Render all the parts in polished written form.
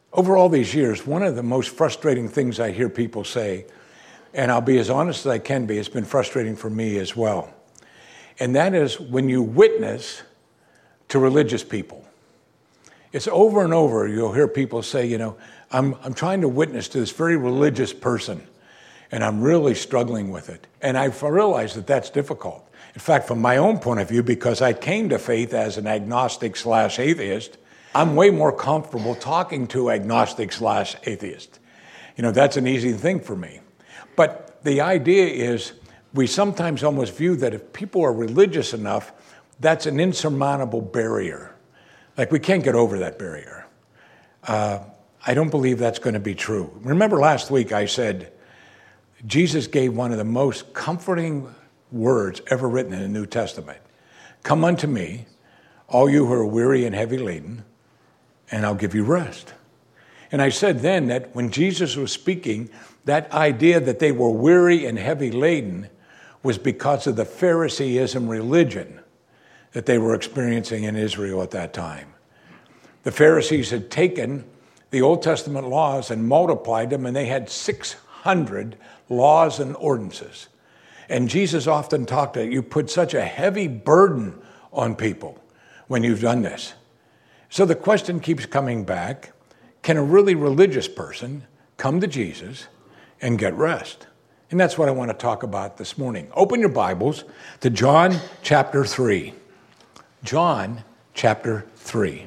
Over all these years, one of the most frustrating things I hear people say, and I'll be as honest as I can be, it's been frustrating for me as well. And that is when you witness to religious people. It's over and over, you'll hear people say, I'm trying to witness to this very religious person, and I'm really struggling with it. And I've realized that that's difficult. In fact, from my own point of view, because I came to faith as an agnostic/atheist, I'm way more comfortable talking to agnostic/atheist. That's an easy thing for me. But the idea is we sometimes almost view that if people are religious enough, that's an insurmountable barrier. Like we can't get over that barrier. I don't believe that's going to be true. Remember last week I said Jesus gave one of the most comforting words ever written in the New Testament. Come unto me, all you who are weary and heavy laden, and I'll give you rest. And I said then that when Jesus was speaking, that idea that they were weary and heavy laden was because of the Phariseeism religion that they were experiencing in Israel at that time. The Pharisees had taken the Old Testament laws and multiplied them, and they had 600 laws and ordinances. And Jesus often talked that you put such a heavy burden on people when you've done this. So the question keeps coming back, can a really religious person come to Jesus and get rest? And that's what I want to talk about this morning. Open your Bibles to John chapter 3. John chapter 3.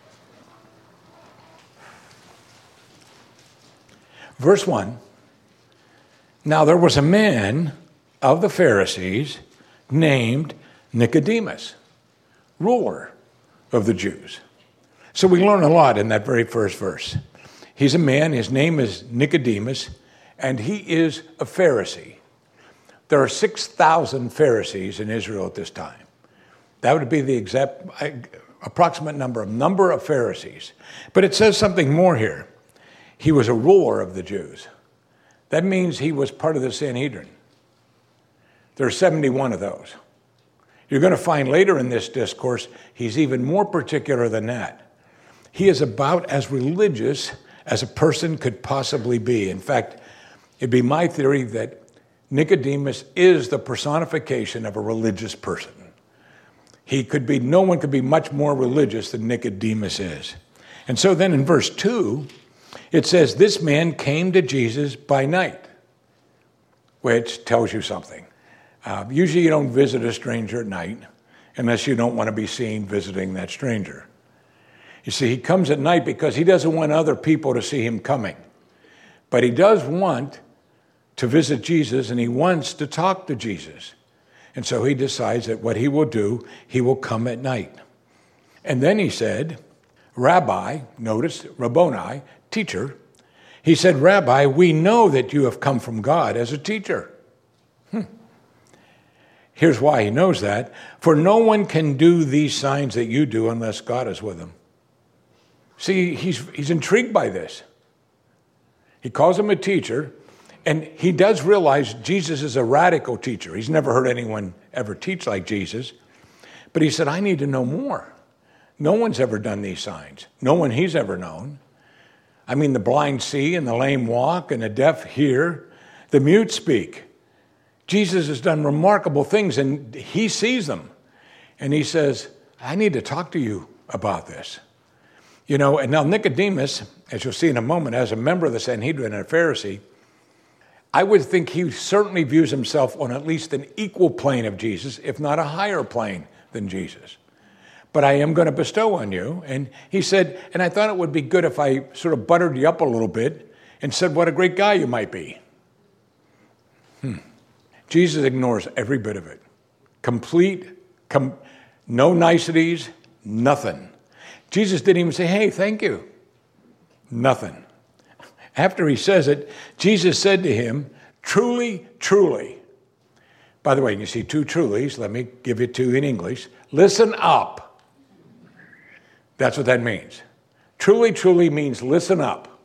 Verse 1. Now there was a man of the Pharisees named Nicodemus, ruler of the Jews. So we learn a lot in that very first verse. He's a man, his name is Nicodemus, and he is a Pharisee. There are 6,000 Pharisees in Israel at this time. That would be the exact approximate number of Pharisees. But it says something more here. He was a ruler of the Jews. That means he was part of the Sanhedrin. There are 71 of those. You're going to find later in this discourse, he's even more particular than that. He is about as religious as a person could possibly be. In fact, it'd be my theory that Nicodemus is the personification of a religious person. No one could be much more religious than Nicodemus is. And so then in verse 2, it says, this man came to Jesus by night, which tells you something. Usually you don't visit a stranger at night unless you don't want to be seen visiting that stranger. You see, he comes at night because he doesn't want other people to see him coming. But he does want to visit Jesus, and he wants to talk to Jesus. And so he decides that what he will do, he will come at night. And then he said, Rabbi, notice, Rabboni, teacher. He said, Rabbi, we know that you have come from God as a teacher. Here's why he knows that. For no one can do these signs that you do unless God is with him. See, he's intrigued by this. He calls him a teacher, and he does realize Jesus is a radical teacher. He's never heard anyone ever teach like Jesus. But he said, I need to know more. No one's ever done these signs. No one he's ever known. I mean, the blind see and the lame walk and the deaf hear. The mute speak. Jesus has done remarkable things, and he sees them. And he says, I need to talk to you about this. And now Nicodemus, as you'll see in a moment, as a member of the Sanhedrin and a Pharisee, I would think he certainly views himself on at least an equal plane of Jesus, if not a higher plane than Jesus. But I am going to bestow on you. And he said, and I thought it would be good if I sort of buttered you up a little bit and said what a great guy you might be. Jesus ignores every bit of it. No niceties, nothing. Jesus didn't even say, hey, thank you. Nothing. After he says it, Jesus said to him, truly, truly. By the way, you see two trulies. Let me give you two in English. Listen up. That's what that means. Truly, truly means listen up.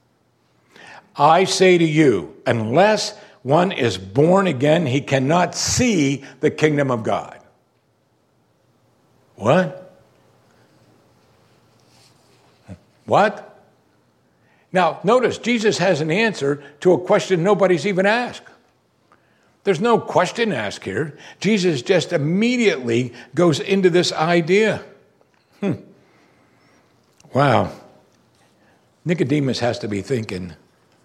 I say to you, unless one is born again, he cannot see the kingdom of God. What? What? Now, notice, Jesus has an answer to a question nobody's even asked. There's no question asked here. Jesus just immediately goes into this idea. Wow. Nicodemus has to be thinking,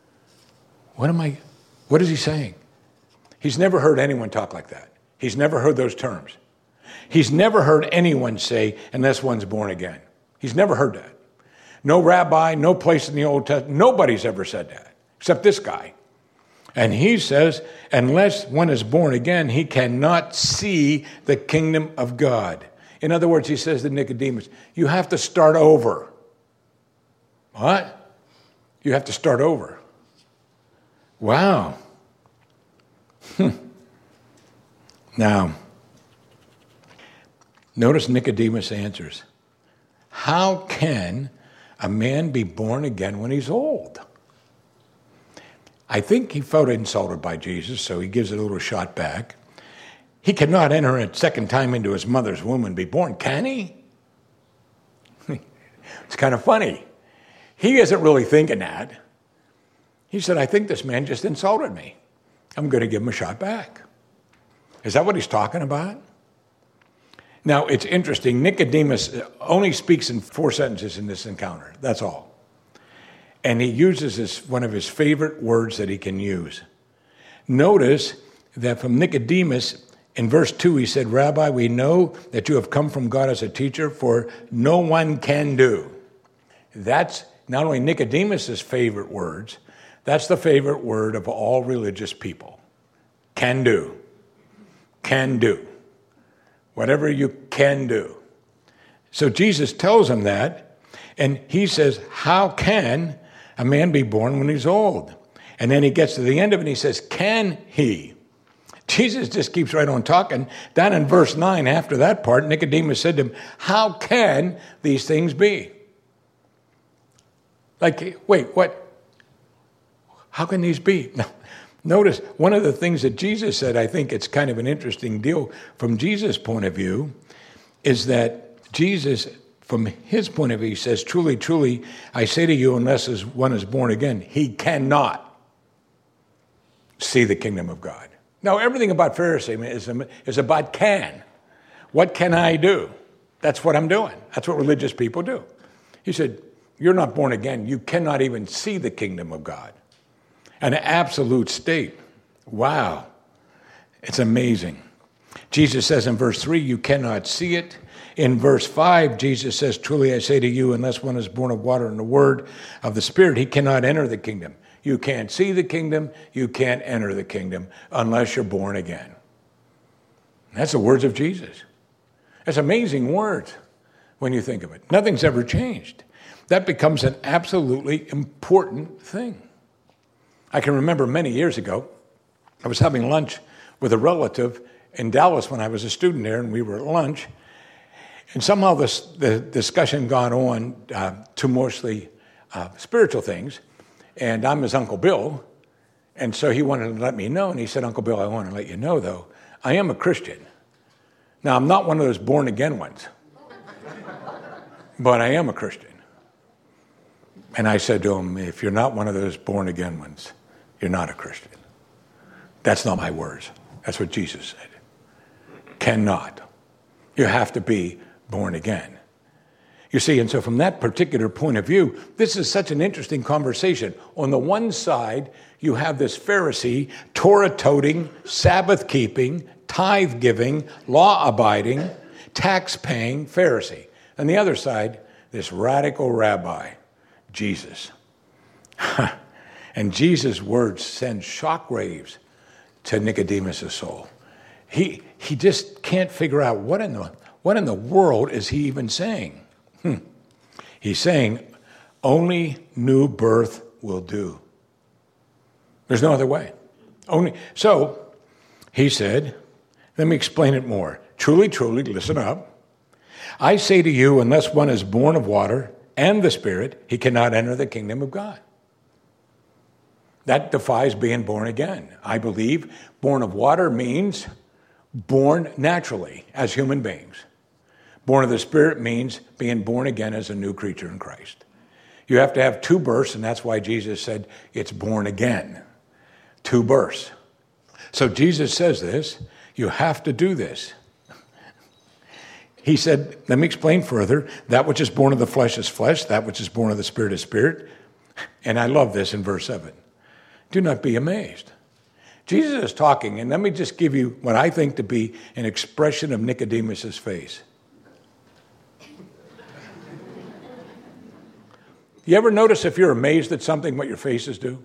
what is he saying? He's never heard anyone talk like that. He's never heard those terms. He's never heard anyone say, unless one's born again. He's never heard that. No rabbi, no place in the Old Testament, nobody's ever said that, except this guy. And he says, unless one is born again, he cannot see the kingdom of God. In other words, he says to Nicodemus, you have to start over. What? You have to start over. Wow. Now, notice Nicodemus answers, how can a man be born again when he's old? I think he felt insulted by Jesus, so he gives it a little shot back. He cannot enter a second time into his mother's womb and be born, can he? It's kind of funny. He isn't really thinking that. He said, I think this man just insulted me. I'm going to give him a shot back. Is that what he's talking about? Now, it's interesting. Nicodemus only speaks in 4 sentences in this encounter. That's all. And he uses one of his favorite words that he can use. Notice that from Nicodemus, in verse 2, he said, Rabbi, we know that you have come from God as a teacher, for no one can do. That's not only Nicodemus's favorite words, that's the favorite word of all religious people. Can do. Can do. Whatever you can do. So Jesus tells him that, and he says, how can a man be born when he's old? And then he gets to the end of it and he says, can he? Jesus just keeps right on talking. Down in verse 9, after that part, Nicodemus said to him, how can these things be? Like, wait, what? How can these be? Now, notice one of the things that Jesus said, I think it's kind of an interesting deal from Jesus' point of view, is that Jesus, from his point of view, says, truly, truly, I say to you, unless one is born again, he cannot see the kingdom of God. Now, everything about Pharisaism is about can. What can I do? That's what I'm doing. That's what religious people do. He said, you're not born again. You cannot even see the kingdom of God. An absolute state. Wow. It's amazing. Jesus says in verse 3, you cannot see it. In verse 5, Jesus says, truly I say to you, unless one is born of water and the word of the Spirit, he cannot enter the kingdom. You can't see the kingdom. You can't enter the kingdom unless you're born again. That's the words of Jesus. That's amazing words when you think of it. Nothing's ever changed. That becomes an absolutely important thing. I can remember many years ago, I was having lunch with a relative in Dallas when I was a student there, and we were at lunch. And somehow the discussion got on to mostly spiritual things. And I'm his Uncle Bill. And so he wanted to let me know. And he said, Uncle Bill, I want to let you know, though, I am a Christian. Now, I'm not one of those born-again ones. But I am a Christian. And I said to him, if you're not one of those born-again ones, you're not a Christian. That's not my words. That's what Jesus said. Cannot. You have to be born again. You see, and so from that particular point of view, this is such an interesting conversation. On the one side, you have this Pharisee, Torah-toting, Sabbath-keeping, tithe-giving, law-abiding, tax-paying Pharisee. On the other side, this radical rabbi, Jesus. And Jesus' words send shockwaves to Nicodemus' soul. He just can't figure out what in the world is he even saying. He's saying only new birth will do. There's no other way. So he said, let me explain it more. Truly, truly, listen up. I say to you, unless one is born of water and the Spirit, he cannot enter the kingdom of God. That defies being born again. I believe born of water means born naturally as human beings. Born of the Spirit means being born again as a new creature in Christ. You have to have two births, and that's why Jesus said it's born again. Two births. So Jesus says this, you have to do this. He said, let me explain further. That which is born of the flesh is flesh. That which is born of the spirit is spirit. And I love this in verse 7. Do not be amazed. Jesus is talking, and let me just give you what I think to be an expression of Nicodemus' face. You ever notice if you're amazed at something, what your faces do?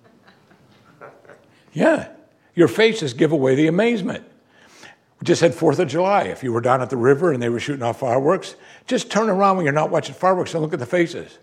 Yeah. Your faces give away the amazement. We just had 4th of July. If you were down at the river and they were shooting off fireworks, just turn around when you're not watching fireworks and look at the faces.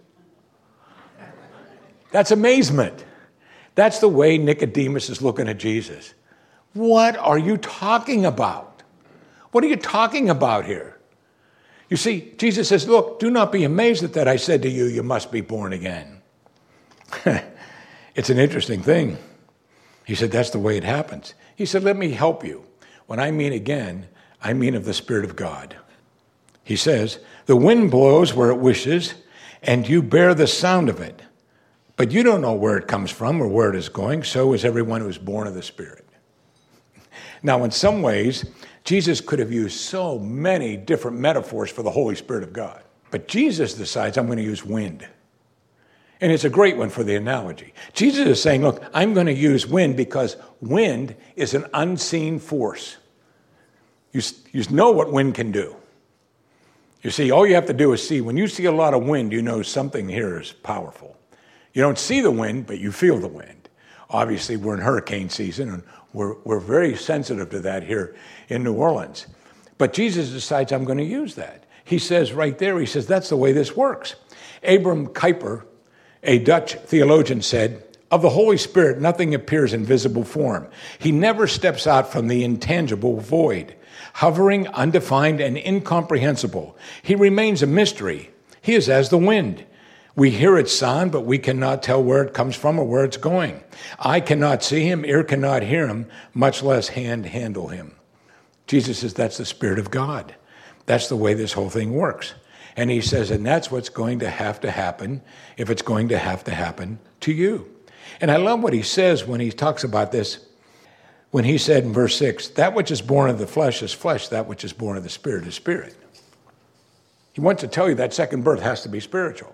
That's amazement. That's the way Nicodemus is looking at Jesus. What are you talking about? What are you talking about here? You see, Jesus says, look, do not be amazed at that I said to you, you must be born again. It's an interesting thing. He said, that's the way it happens. He said, let me help you. When I mean again, I mean of the Spirit of God. He says, the wind blows where it wishes, and you bear the sound of it. But you don't know where it comes from or where it is going. So is everyone who is born of the Spirit. Now, in some ways, Jesus could have used so many different metaphors for the Holy Spirit of God. But Jesus decides, I'm going to use wind. And it's a great one for the analogy. Jesus is saying, look, I'm going to use wind because wind is an unseen force. You know what wind can do. You see, all you have to do is see. When you see a lot of wind, you know something here is powerful. You don't see the wind, but you feel the wind. Obviously, we're in hurricane season, and we're very sensitive to that here in New Orleans. But Jesus decides, I'm going to use that. He says right there, he says, that's the way this works. Abram Kuyper, a Dutch theologian, said, of the Holy Spirit, nothing appears in visible form. He never steps out from the intangible void, hovering, undefined, and incomprehensible. He remains a mystery. He is as the wind. We hear its sound, but we cannot tell where it comes from or where it's going. Eye cannot see him, ear cannot hear him, much less hand handle him. Jesus says that's the Spirit of God. That's the way this whole thing works. And he says, and that's what's going to happen if it's going to happen to you. And I love what he says when he talks about this. When he said in verse 6, that which is born of the flesh is flesh, that which is born of the Spirit is spirit. He wants to tell you that second birth has to be spiritual.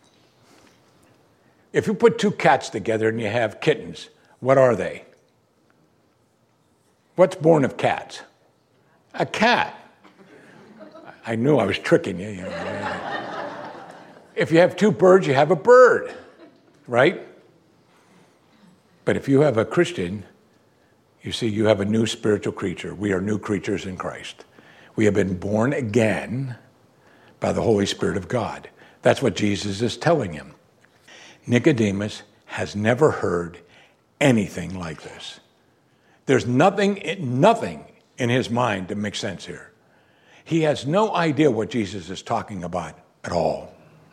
If you put two cats together and you have kittens, what are they? What's born of cats? A cat. I knew I was tricking you. If you have two birds, you have a bird, right? But if you have a Christian, you see, you have a new spiritual creature. We are new creatures in Christ. We have been born again by the Holy Spirit of God. That's what Jesus is telling him. Nicodemus has never heard anything like this. There's nothing in his mind that makes sense here. He has no idea what Jesus is talking about at all.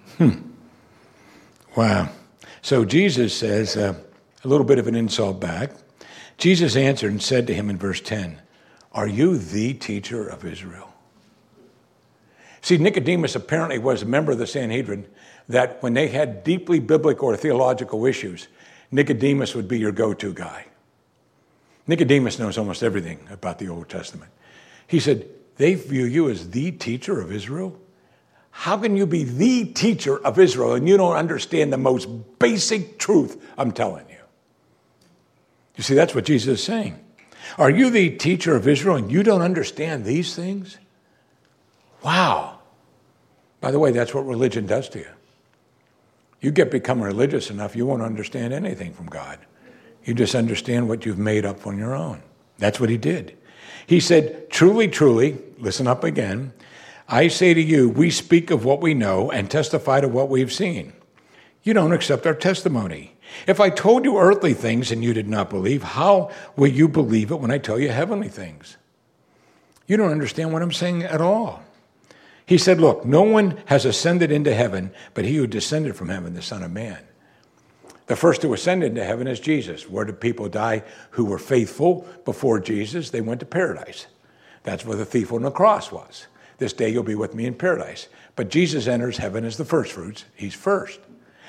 Wow. So Jesus says, a little bit of an insult back. Jesus answered and said to him in verse 10, are you the teacher of Israel? See, Nicodemus apparently was a member of the Sanhedrin that when they had deeply biblical or theological issues, Nicodemus would be your go-to guy. Nicodemus knows almost everything about the Old Testament. He said, they view you as the teacher of Israel? How can you be the teacher of Israel and you don't understand the most basic truth I'm telling you? You see, that's what Jesus is saying. Are you the teacher of Israel and you don't understand these things? Wow. By the way, that's what religion does to you. You become religious enough, you won't understand anything from God. You just understand what you've made up on your own. That's what he did. He said, truly, truly, listen up again, I say to you, we speak of what we know and testify to what we've seen. You don't accept our testimony. If I told you earthly things and you did not believe, how will you believe it when I tell you heavenly things? You don't understand what I'm saying at all. He said, look, no one has ascended into heaven, but he who descended from heaven, the Son of Man. The first to ascend into heaven is Jesus. Where did people die who were faithful before Jesus? They went to paradise. That's where the thief on the cross was. This day you'll be with me in paradise. But Jesus enters heaven as the first fruits. He's first.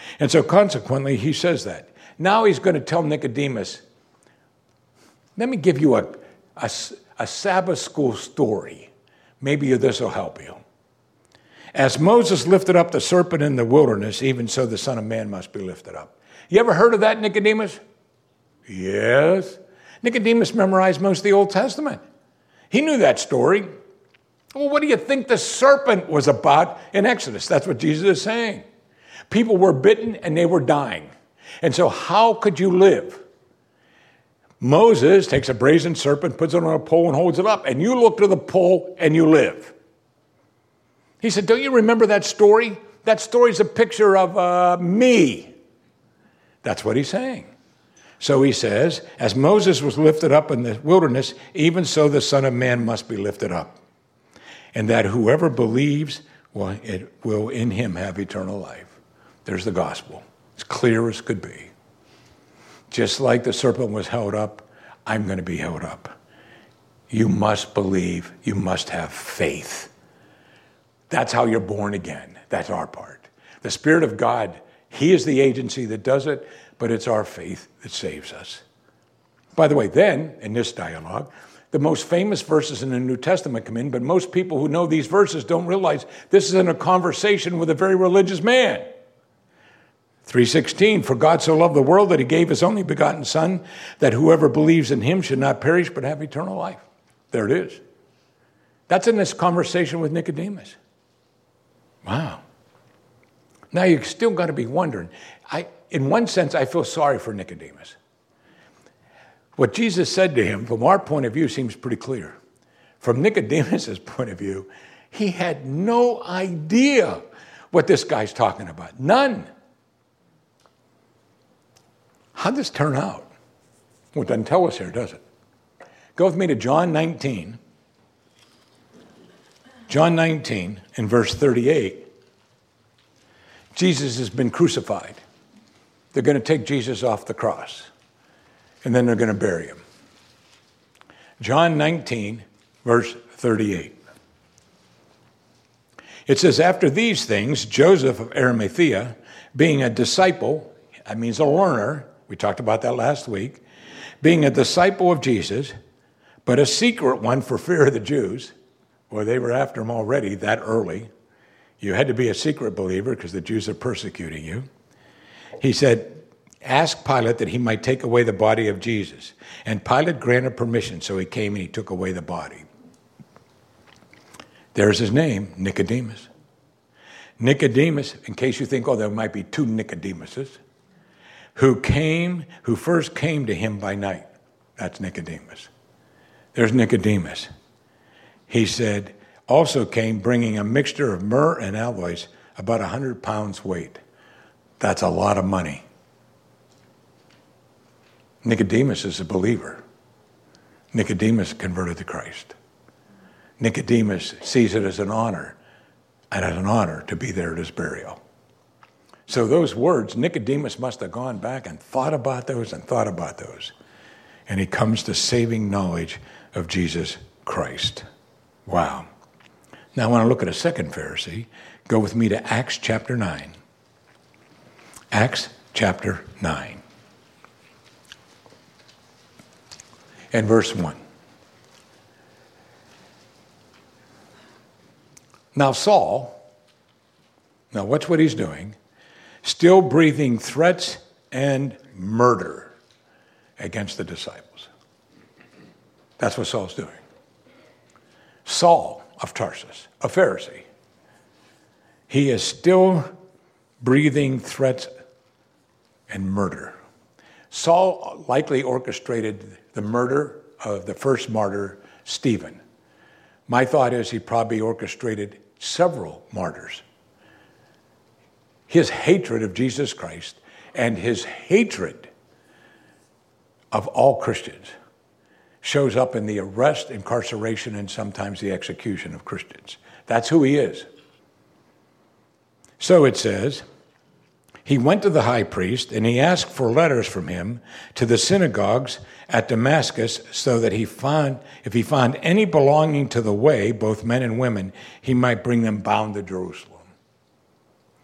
And so consequently, he says that. Now he's going to tell Nicodemus, let me give you a Sabbath school story. Maybe this will help you. As Moses lifted up the serpent in the wilderness, even so the Son of Man must be lifted up. You ever heard of that, Nicodemus? Yes. Nicodemus memorized most of the Old Testament. He knew that story. Well, what do you think the serpent was about in Exodus? That's what Jesus is saying. People were bitten and they were dying. And so how could you live? Moses takes a brazen serpent, puts it on a pole and holds it up, and you look to the pole and you live. He said, don't you remember that story? That story's a picture of me. That's what he's saying. So he says, as Moses was lifted up in the wilderness, even so the Son of Man must be lifted up. And that whoever believes will in him have eternal life. There's the gospel. As clear as could be. Just like the serpent was held up, I'm going to be held up. You must believe. You must have faith. That's how you're born again. That's our part. The Spirit of God, He is the agency that does it, but it's our faith that saves us. By the way, then, in this dialogue, the most famous verses in the New Testament come in, but most people who know these verses don't realize this is in a conversation with a very religious man. 3:16, for God so loved the world that he gave his only begotten Son, that whoever believes in him should not perish but have eternal life. There it is. That's in this conversation with Nicodemus. Wow. Now you still got to be wondering. In one sense, I feel sorry for Nicodemus. What Jesus said to him, from our point of view, seems pretty clear. From Nicodemus's point of view, he had no idea what this guy's talking about. None. How'd this turn out? Well, it doesn't tell us here, does it? Go with me to John 19. John 19 in verse 38. Jesus has been crucified. They're going to take Jesus off the cross. And then they're going to bury him. John 19, verse 38. It says, after these things, Joseph of Arimathea, being a disciple, that means a learner, we talked about that last week, being a disciple of Jesus, but a secret one for fear of the Jews. Well, they were after him already that early. You had to be a secret believer because the Jews are persecuting you. He said, ask Pilate that he might take away the body of Jesus. And Pilate granted permission, so he came and he took away the body. There's his name, Nicodemus. Nicodemus, in case you think, there might be two Nicodemuses, who first came to him by night. That's Nicodemus. There's Nicodemus. He said, also came bringing a mixture of myrrh and aloes, about 100 pounds weight. That's a lot of money. Nicodemus is a believer. Nicodemus converted to Christ. Nicodemus sees it as an honor, and as an honor to be there at his burial. So those words, Nicodemus must have gone back and thought about those. And he comes to saving knowledge of Jesus Christ. Wow. Now I want to look at a second Pharisee. Go with me to Acts chapter 9. Acts chapter 9. And verse 1. Now Saul, watch what he's doing, still breathing threats and murder against the disciples. That's what Saul's doing. Saul of Tarsus, a Pharisee, he is still breathing threats and murder. Saul likely orchestrated the murder of the first martyr, Stephen. My thought is he probably orchestrated several martyrs. His hatred of Jesus Christ and his hatred of all Christians shows up in the arrest, incarceration, and sometimes the execution of Christians. That's who he is. So it says, he went to the high priest and he asked for letters from him to the synagogues at Damascus, so that if he found any belonging to the way, both men and women, he might bring them bound to Jerusalem.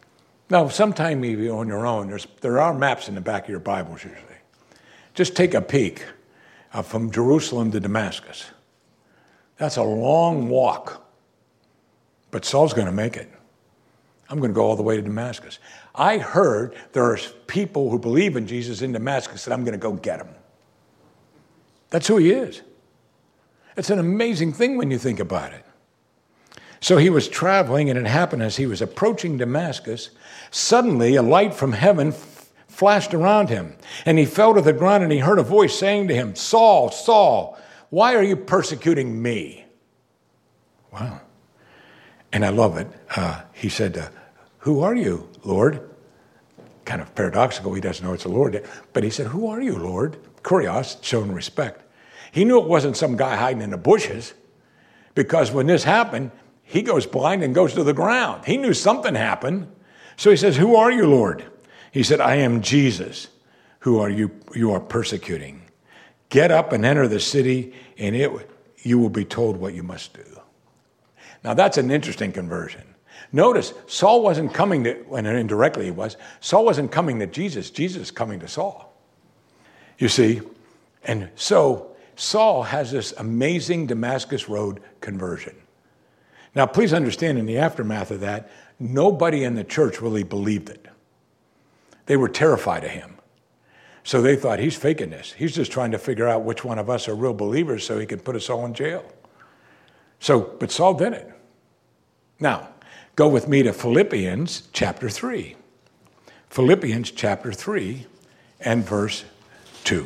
Now, sometime maybe on your own, there are maps in the back of your Bibles usually. Just take a peek from Jerusalem to Damascus. That's a long walk, but Saul's going to make it. I'm going to go all the way to Damascus. I heard there are people who believe in Jesus in Damascus, and I'm going to go get them. That's who he is. It's an amazing thing when you think about it. So he was traveling, and it happened as he was approaching Damascus. Suddenly, a light from heaven flashed around him, and he fell to the ground, and he heard a voice saying to him, Saul, Saul, why are you persecuting me? Wow. And I love it. He said, who are you, Lord? Kind of paradoxical. He doesn't know it's the Lord. But he said, who are you, Lord? Kurios, showing respect. He knew it wasn't some guy hiding in the bushes, because when this happened, he goes blind and goes to the ground. He knew something happened. So he says, who are you, Lord? He said, I am Jesus, who you are persecuting. Get up and enter the city, and you will be told what you must do. Now that's an interesting conversion. Notice, Saul wasn't coming to, and indirectly he was, Saul wasn't coming to Jesus. Jesus is coming to Saul. You see? And so Saul has this amazing Damascus Road conversion. Now, please understand, in the aftermath of that, nobody in the church really believed it. They were terrified of him. So they thought, he's faking this. He's just trying to figure out which one of us are real believers so he can put us all in jail. But Saul did it. Now, go with me to Philippians chapter 3. Philippians chapter 3 and verse 2.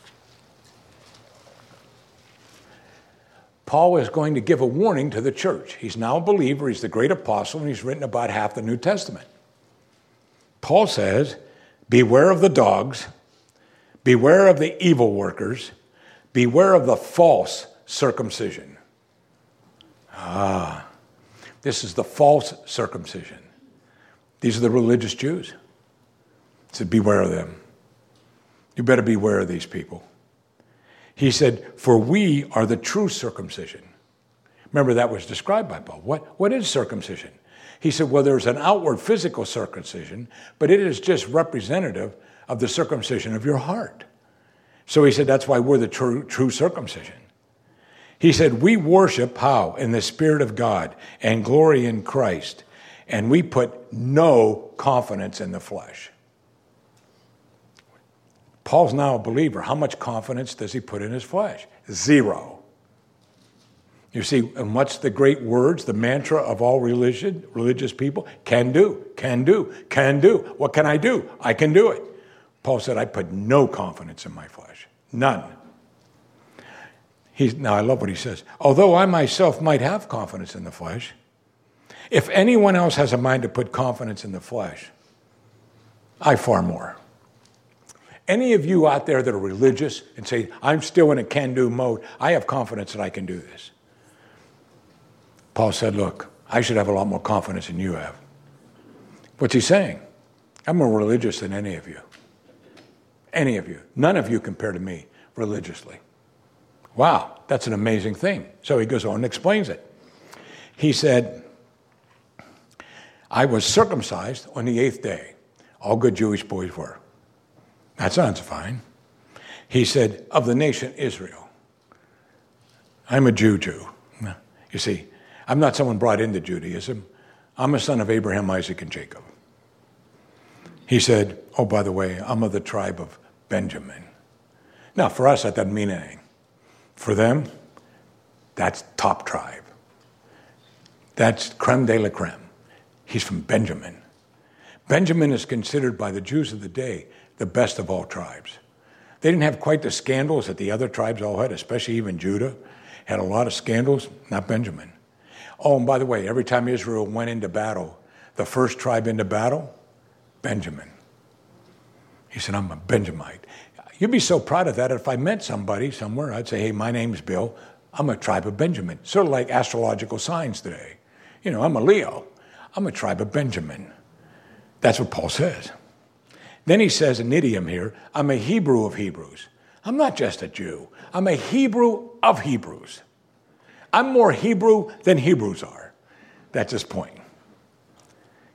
Paul is going to give a warning to the church. He's now a believer. He's the great apostle, and he's written about half the New Testament. Paul says, beware of the dogs, beware of the evil workers, beware of the false circumcision. This is the false circumcision. These are the religious Jews. He said, beware of them. You better beware of these people. He said, for we are the true circumcision. Remember, that was described by Paul. What is circumcision? He said, well, there's an outward physical circumcision, but it is just representative of the circumcision of your heart. So he said, that's why we're the true circumcision. He said, we worship how? In the Spirit of God and glory in Christ, and we put no confidence in the flesh. Paul's now a believer. How much confidence does he put in his flesh? Zero. You see, and what's the great words, the mantra of all religious people? Can do, can do, can do. What can I do? I can do it. Paul said, I put no confidence in my flesh. None. Now, I love what he says. Although I myself might have confidence in the flesh, if anyone else has a mind to put confidence in the flesh, I far more. Any of you out there that are religious and say, I'm still in a can-do mode, I have confidence that I can do this. Paul said, look, I should have a lot more confidence than you have. What's he saying? I'm more religious than any of you. Any of you. None of you compare to me religiously. Wow, that's an amazing thing. So he goes on and explains it. He said, I was circumcised on the 8th day. All good Jewish boys were. That sounds fine. He said, of the nation Israel. I'm a Jew. You see, I'm not someone brought into Judaism. I'm a son of Abraham, Isaac, and Jacob. He said, oh, by the way, I'm of the tribe of Benjamin. Now, for us, that doesn't mean anything. For them, that's top tribe. That's creme de la creme. He's from Benjamin. Benjamin is considered by the Jews of the day the best of all tribes. They didn't have quite the scandals that the other tribes all had, especially even Judah. Had a lot of scandals, not Benjamin. Oh, and by the way, every time Israel went into battle, the first tribe into battle, Benjamin. He said, I'm a Benjamite. You'd be so proud of that. If I met somebody somewhere, I'd say, hey, my name's Bill. I'm a tribe of Benjamin. Sort of like astrological signs today. You know, I'm a Leo. I'm a tribe of Benjamin. That's what Paul says. Then he says an idiom here, I'm a Hebrew of Hebrews. I'm not just a Jew. I'm a Hebrew of Hebrews. I'm more Hebrew than Hebrews are. That's his point.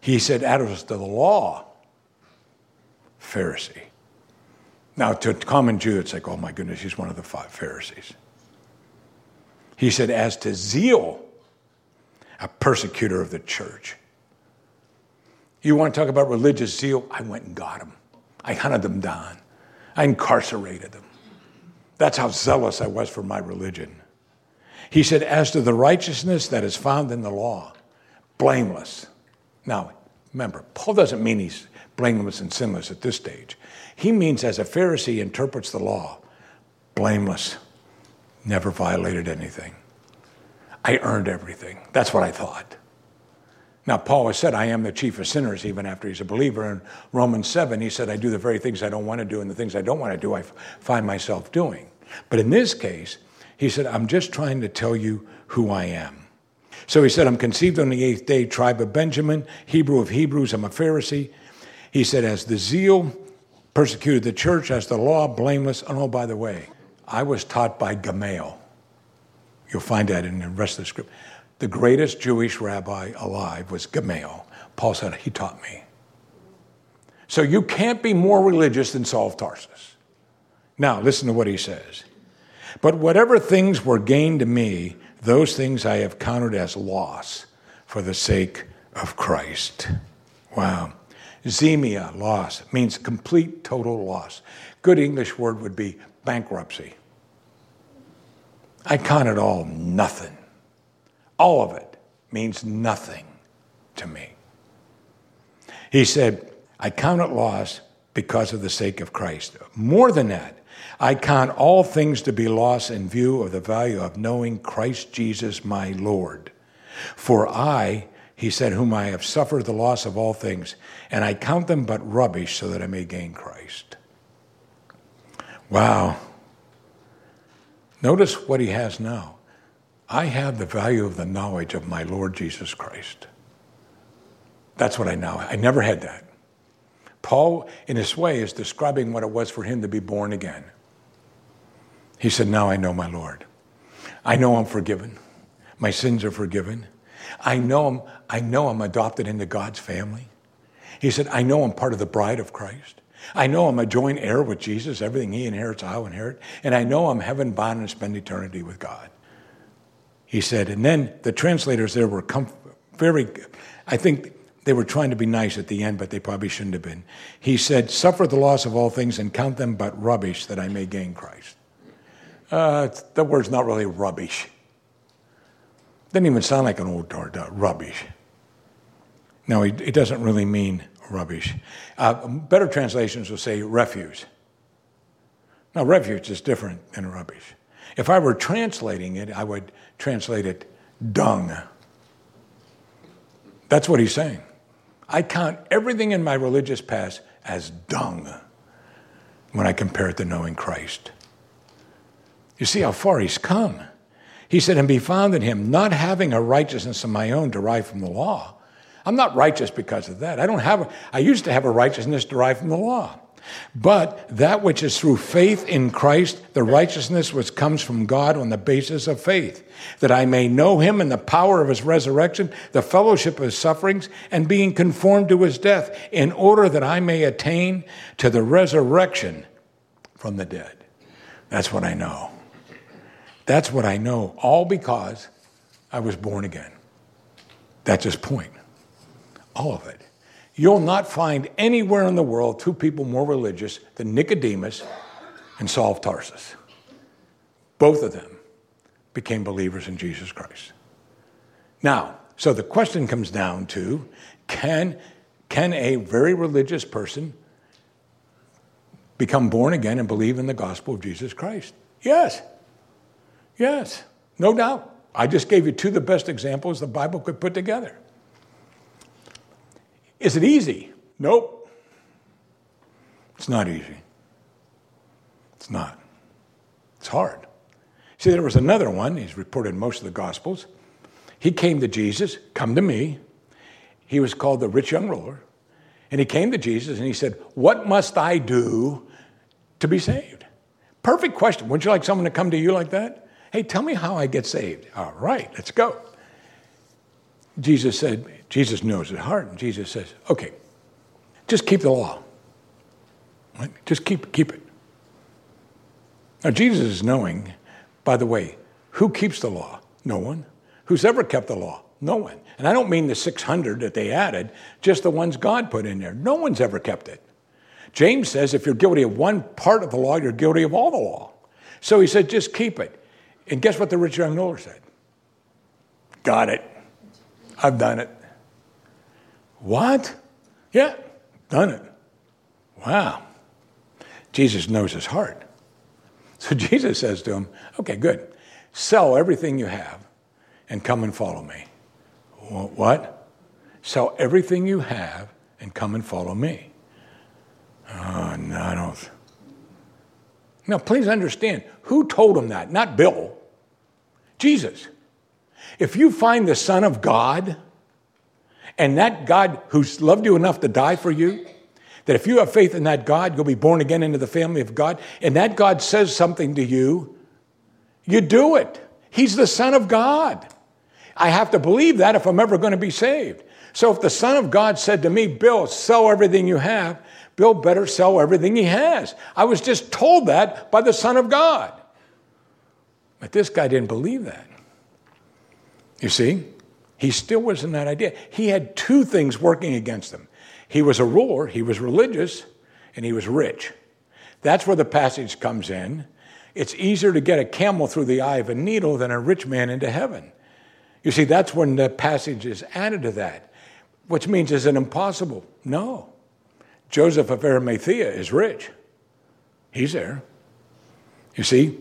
He said, as to the law, Pharisee. Now, to a common Jew, it's like, oh my goodness, he's one of the 5 Pharisees. He said, as to zeal, a persecutor of the church. You want to talk about religious zeal? I went and got them. I hunted them down. I incarcerated them. That's how zealous I was for my religion. He said, as to the righteousness that is found in the law, blameless. Now, remember, Paul doesn't mean he's blameless and sinless at this stage. He means as a Pharisee interprets the law, blameless, never violated anything. I earned everything. That's what I thought. Now, Paul has said, I am the chief of sinners, even after he's a believer. In Romans 7, he said, I do the very things I don't want to do, and the things I don't want to do, I find myself doing. But in this case, he said, I'm just trying to tell you who I am. So he said, I'm conceived on the 8th day, tribe of Benjamin, Hebrew of Hebrews, I'm a Pharisee. He said, as the zeal persecuted the church, as the law blameless. And oh, by the way, I was taught by Gamaliel. You'll find that in the rest of the script. The greatest Jewish rabbi alive was Gamaliel. Paul said, he taught me. So you can't be more religious than Saul of Tarsus. Now, listen to what he says. But whatever things were gained to me, those things I have counted as loss for the sake of Christ. Wow. Zemia, loss, means complete, total loss. Good English word would be bankruptcy. I count it all nothing. All of it means nothing to me. He said, I count it loss because of the sake of Christ. More than that, I count all things to be lost in view of the value of knowing Christ Jesus my Lord. For I, he said, whom I have suffered the loss of all things, and I count them but rubbish so that I may gain Christ. Wow. Notice what he has now. I have the value of the knowledge of my Lord Jesus Christ. That's what I know. I never had that. Paul, in his way, is describing what it was for him to be born again. He said, now I know my Lord. I know I'm forgiven. My sins are forgiven. I know I'm adopted into God's family. He said, I know I'm part of the bride of Christ. I know I'm a joint heir with Jesus. Everything he inherits, I'll inherit. And I know I'm heaven bound and spend eternity with God. He said, and then the translators there were I think they were trying to be nice at the end, but they probably shouldn't have been. He said, suffer the loss of all things and count them but rubbish that I may gain Christ. The word's not really rubbish. Doesn't even sound like an old word, rubbish. No, it doesn't really mean rubbish. Better translations will say refuse. Now, refuge is different than rubbish. If I were translating it, I would translate it dung. That's what he's saying. I count everything in my religious past as dung when I compare it to knowing Christ. You see how far he's come. He said, and be found in him, not having a righteousness of my own derived from the law. I'm not righteous because of that. I used to have a righteousness derived from the law. But that which is through faith in Christ, the righteousness which comes from God on the basis of faith, that I may know him and the power of his resurrection, the fellowship of his sufferings, and being conformed to his death, in order that I may attain to the resurrection from the dead. That's what I know. That's what I know, all because I was born again. That's his point. All of it. You'll not find anywhere in the world 2 people more religious than Nicodemus and Saul of Tarsus. Both of them became believers in Jesus Christ. Now, so the question comes down to, can a very religious person become born again and believe in the gospel of Jesus Christ? Yes. Yes, no doubt. I just gave you 2 of the best examples the Bible could put together. Is it easy? Nope. It's not easy. It's not. It's hard. See, there was another one. He's reported in most of the Gospels. He came to Jesus, come to me. He was called the rich young ruler. And he came to Jesus and he said, what must I do to be saved? Perfect question. Wouldn't you like someone to come to you like that? Hey, tell me how I get saved. All right, let's go. Jesus knows his heart, and Jesus says, okay, just keep the law. Right? Just keep it. Now, Jesus is knowing, by the way, who keeps the law? No one. Who's ever kept the law? No one. And I don't mean the 600 that they added, just the ones God put in there. No one's ever kept it. James says if you're guilty of one part of the law, you're guilty of all the law. So he said, just keep it. And guess what the rich young ruler said? Got it. I've done it. What? Yeah, done it. Wow. Jesus knows his heart. So Jesus says to him, okay, good. Sell everything you have and come and follow me. What? Sell everything you have and come and follow me. Oh, no, I don't. Now, please understand, who told him that? Not Bill. Jesus. If you find the Son of God, and that God who's loved you enough to die for you, that if you have faith in that God, you'll be born again into the family of God, and that God says something to you, you do it. He's the Son of God. I have to believe that if I'm ever going to be saved. So if the Son of God said to me, Bill, sell everything you have, Bill better sell everything he has. I was just told that by the Son of God. But this guy didn't believe that. You see, he still was in that idea. He had two things working against him. He was a ruler, he was religious, and he was rich. That's where the passage comes in. It's easier to get a camel through the eye of a needle than a rich man into heaven. You see, that's when the passage is added to that, which means is it impossible? No. Joseph of Arimathea is rich. He's there. You see,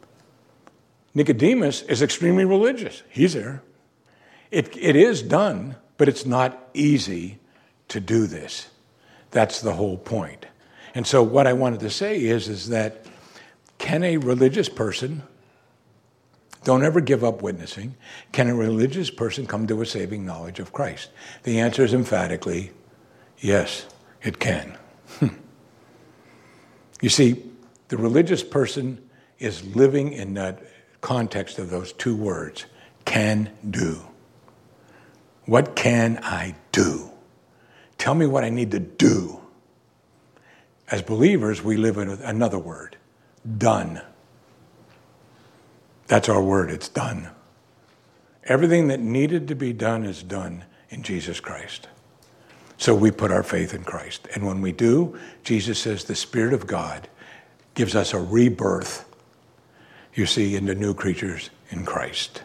Nicodemus is extremely religious. He's there. It is done, but it's not easy to do this. That's the whole point. And so what I wanted to say is that can a religious person, don't ever give up witnessing, can a religious person come to a saving knowledge of Christ? The answer is emphatically, yes, it can. You see, the religious person is living in that context of those two words, can do. What can I do? Tell me what I need to do. As believers, we live in another word, done. That's our word, it's done. Everything that needed to be done is done in Jesus Christ. So we put our faith in Christ. And when we do, Jesus says the Spirit of God gives us a rebirth, you see, into new creatures in Christ.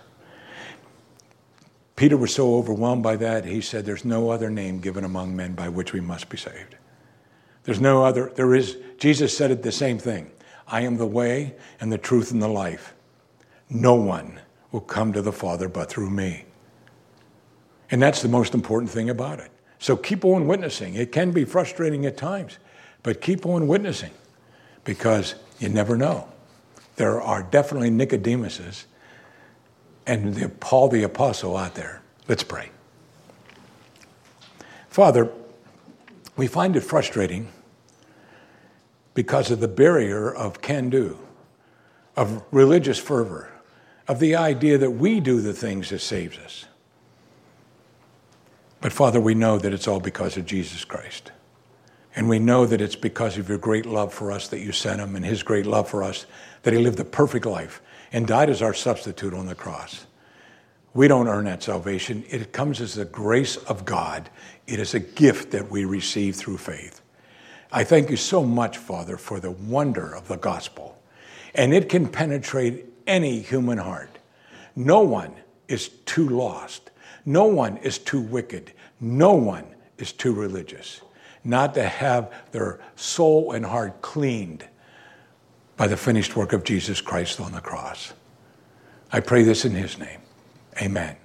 Peter was so overwhelmed by that, he said, there's no other name given among men by which we must be saved. Jesus said it the same thing. I am the way and the truth and the life. No one will come to the Father but through me. And that's the most important thing about it. So keep on witnessing. It can be frustrating at times, but keep on witnessing because you never know. There are definitely Nicodemuses and Paul the Apostle out there. Let's pray. Father, we find it frustrating because of the barrier of can-do, of religious fervor, of the idea that we do the things that saves us. But Father, we know that it's all because of Jesus Christ. And we know that it's because of your great love for us that you sent him and his great love for us, that he lived a perfect life and died as our substitute on the cross. We don't earn that salvation. It comes as the grace of God. It is a gift that we receive through faith. I thank you so much, Father, for the wonder of the gospel. And it can penetrate any human heart. No one is too lost. No one is too wicked. No one is too religious not to have their soul and heart cleaned by the finished work of Jesus Christ on the cross. I pray this in his name. Amen.